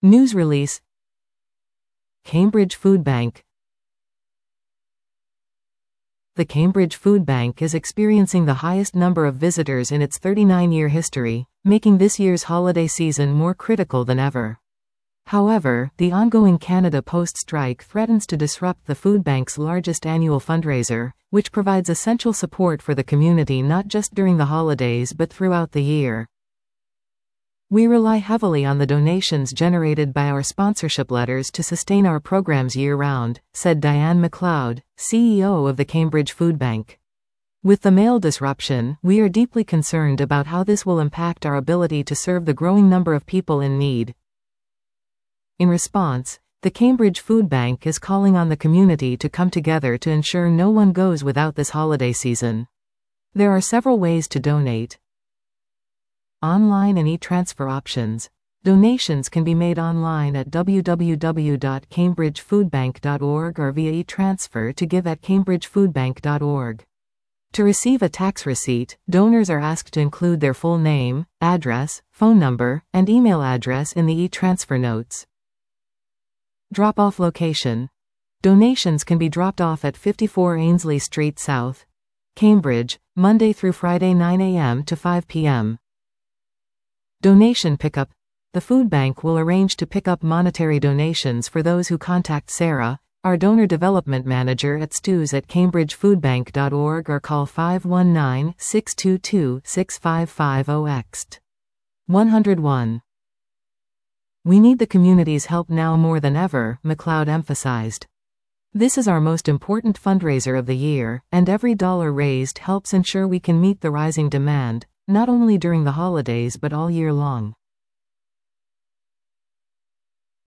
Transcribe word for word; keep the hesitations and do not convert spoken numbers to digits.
News release. Cambridge Food Bank. The Cambridge Food Bank is experiencing the highest number of visitors in its thirty-nine-year history, making this year's holiday season more critical than ever. However, the ongoing Canada Post strike threatens to disrupt the food bank's largest annual fundraiser, which provides essential support for the community not just during the holidays but throughout the year. We rely heavily on the donations generated by our sponsorship letters to sustain our programs year-round, said Diane McLeod, C E O of the Cambridge Food Bank. With the mail disruption, we are deeply concerned about how this will impact our ability to serve the growing number of people in need. In response, the Cambridge Food Bank is calling on the community to come together to ensure no one goes without this holiday season. There are several ways to donate. Online and e-transfer options. Donations can be made online at w w w dot cambridge food bank dot org or via e-transfer to give at cambridge food bank dot org. To receive a tax receipt, donors are asked to include their full name, address, phone number, and email address in the e-transfer notes. Drop-off location. Donations can be dropped off at fifty-four Ainslie Street South, Cambridge, Monday through Friday nine a m to five p m Donation pickup. The food bank will arrange to pick up monetary donations for those who contact Sarah, our donor development manager at stews at cambridge food bank dot org or call five one nine, six two two, six five five zero X T one oh one. We need the community's help now more than ever, McLeod emphasized. This is our most important fundraiser of the year, and every dollar raised helps ensure we can meet the rising demand, not only during the holidays but all year long.